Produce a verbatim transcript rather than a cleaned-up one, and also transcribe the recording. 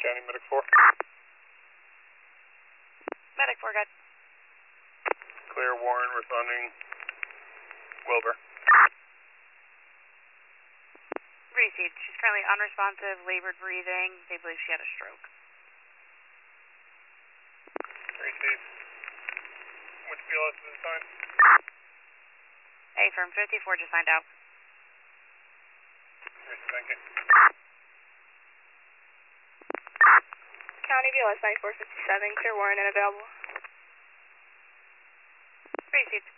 County Medic four. Medic four, good. Clear Warren, responding Wilbur. Received. She's currently unresponsive, labored breathing. They believe she had a stroke. Received. Which B L S is assigned? A firm fifty-four just signed out. Received, thank you. County B L S ninety-four fifty-seven, clear Warren and available. Received.